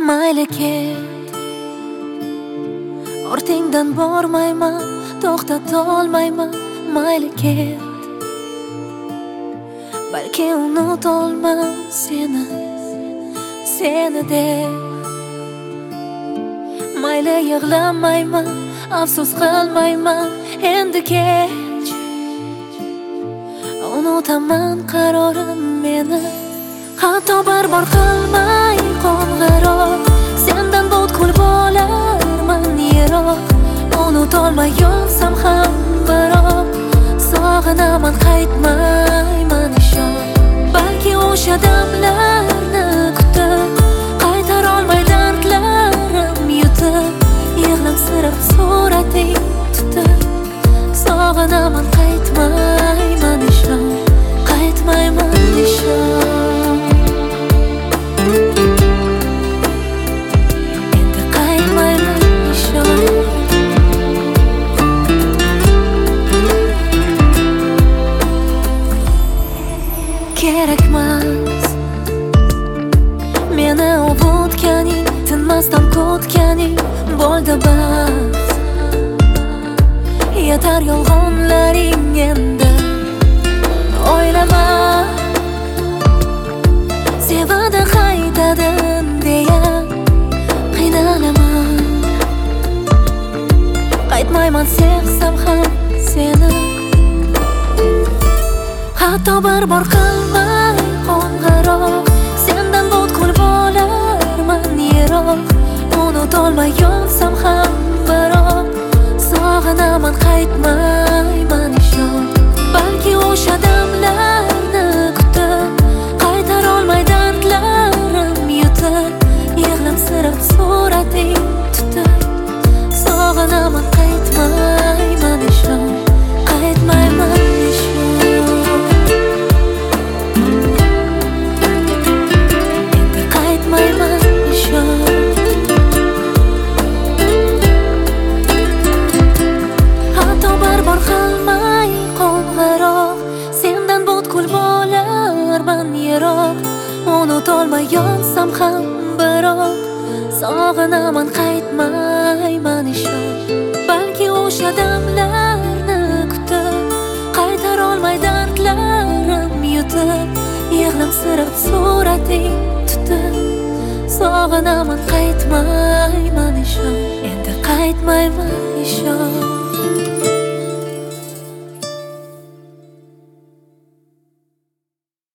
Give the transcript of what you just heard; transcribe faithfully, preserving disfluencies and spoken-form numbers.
Mayli ket, ortingdan bormayman, to'xtatolmayman. Mayli ket, balki unutolmam seni, seni deb. Mayli yig'lamayman, afsus qilmayman, endi kech. Unutaman qarorim meni, hatto barbor qilmay qo'ng'iroq. Sendan butkul bo'larman yiroq, unutolmay yonsam ham biroq. Sog'inaman, qaytmayman ishon. Balki o'sha damlarni kutib, qaytarolmay dardlarim yutib, yig'lamsirab surating tutib. Sog'inaman, qaytmayman ishon, qaytmayman ishon. Endi qaytmayman ishon. Kerakmas meni ovutganing, tinmasdan kutganing bo'ldi bas. Yetar yolg'onlaring endi, o'ylama. Sevadi qaytadin deya qiynalaman. Qaytmayman sevsam ham seni, hatto barbor qilmay qo'ng'iroq. Sendan butkul bo'larman yiroq, unutolmay yonsam ham biroq. Sog'inaman, qaytmayman ishon. Balki o'sha damlarni kutib, qaytarolmay dardlarim yutib, yig'lamsirab surating tutib. Sog'inaman, qaytmayman ishon, qaytmayman ishon. Endi qaytmayman ishon. Hatto barbor qilmay qo'ng'iroq. Sendan butkul bo'larman yiroq, unutolmay yonsam ham biroq. Sog'inaman, qaytmayman ishon. Balki o'sha damlarni kutib, qaytarolmay dardlarim yutib, yig'lamsirab surating tutib. Sog'inaman, qaytmayman ishon. Endi qaytmayman ishon.